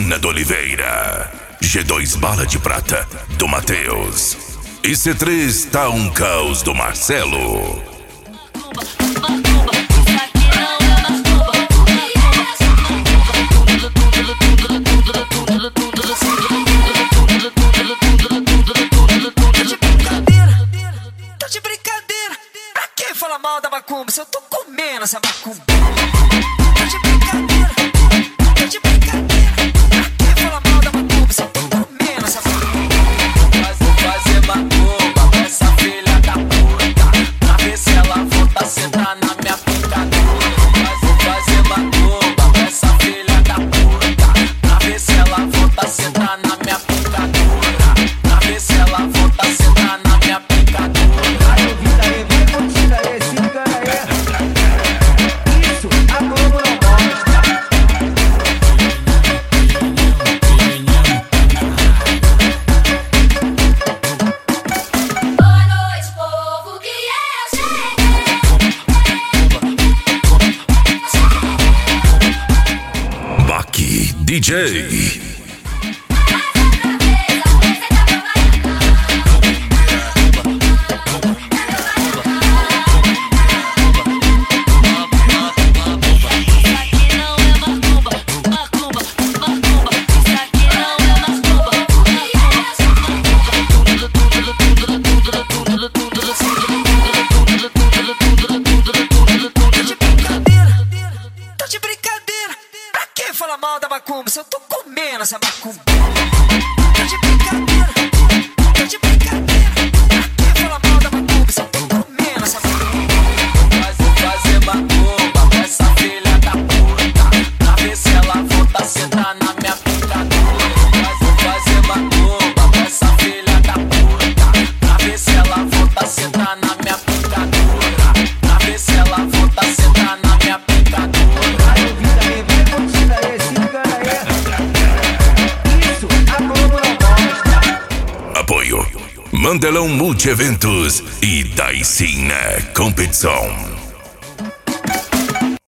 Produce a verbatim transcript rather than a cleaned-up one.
Daicina do Oliveira. G dois Bala de Prata, do Matheus. E C três Tá um Caos, do Marcelo. Tá de brincadeira, pra quem fala mal da macumba? Se eu tô comendo essa macumba. Tá de brincadeira, tá de brincadeira, pra quem fala mal da macumba? Se eu tô comendo essa macumba. Mas vou fazer macumba com essa filha da puta, pra ver se ela volta a sentar na minha picadura. Mas vou fazer macumba com essa filha da puta, pra ver se ela volta a sentar na minha picadura. Pra ver se ela volta a sentar na minha picadura. D J. Fala mal da macumba, se eu tô comendo essa macumba. Tá de brincadeira, tá de brincadeira, pra quem fala mal da macumba? Se eu tô comendo essa macumba. Mas vou fazer macumba com essa filha da puta, pra ver se ela volta a sentar na minha picadura. Mas vou fazer macumba com essa filha da puta, pra ver se ela volta a sentar na minha picadura. Pra ver se ela volta a sentar na minha picadura. Apoio Mandelão Multieventos e Daicina Competição.